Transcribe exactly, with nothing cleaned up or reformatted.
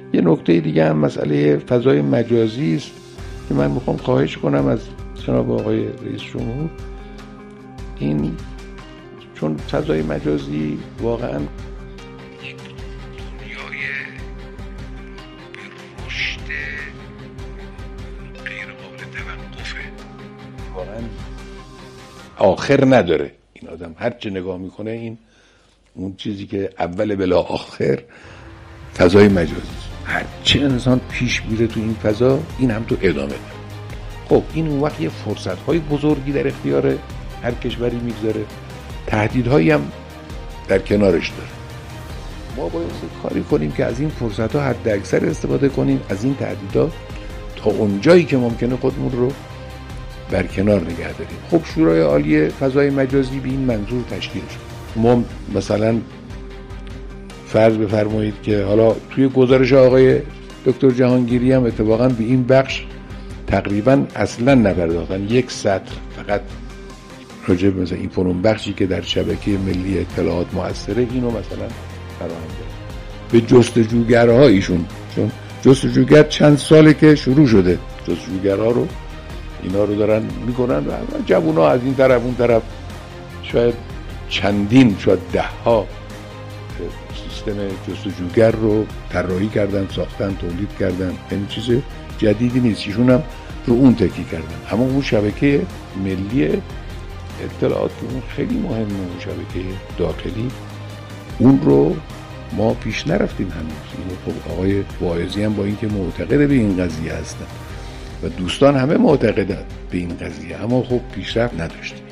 یه نکته دیگه هم مسئله فضای مجازی است که من میخوام خواهش کنم از جناب آقای رئیس جمهور، این چون فضای مجازی واقعا دنیای به رشد غیر قابل توقفه، واقعا آخر نداره. این آدم هر چه نگاه میکنه این اون چیزی که اول بلا آخر فضای مجازی است. هر چه انسان پیش میره تو این فضا این هم تو ادامه داره. خب این اون وقت یه فرصت های بزرگی در اختیار هر کشوری میگذاره، تهدیدهایی هم در کنارش داره. ما باید کاری کنیم که از این فرصت ها حد اکثر استفاده کنیم، از این تهدیدها تا اونجایی که ممکنه خودمون رو برکنار نگه داریم. خب شورای عالی فضای مجازی به این منظور تشکیل شد. ما مثلا فرض بفرمایید که حالا توی گزارش آقای دکتر جهانگیری هم اتفاقا به این بخش تقریبا اصلا نپرداختن، یک سطر فقط راجع به مثلا این فنون بخشی که در شبکه ملی اطلاعات موثره اینو مثلا فراهم کرد به جستجوگرها. ایشون چون جستجوگر چند ساله که شروع شده، جستجوگرها رو اینا رو دارن میکنن و جوونا از این طرف اون طرف شاید چندین شاید ده ها سیستم جستجوگر رو طراحی کردن، ساختن، تولید کردن. این چیز جدیدی نیست، ایشون هم رو اون تکی کردن. اما اون شبکه ملی اطلاعات که اون خیلی مهمه، اون شبکه داخلی، اون رو ما پیش نرفتیم هنوز. اینو خب آقای واعظی هم با اینکه معتقد به این قضیه هستن و دوستان همه معتقدن به این قضیه، اما خب پیشرفت نداشتیم.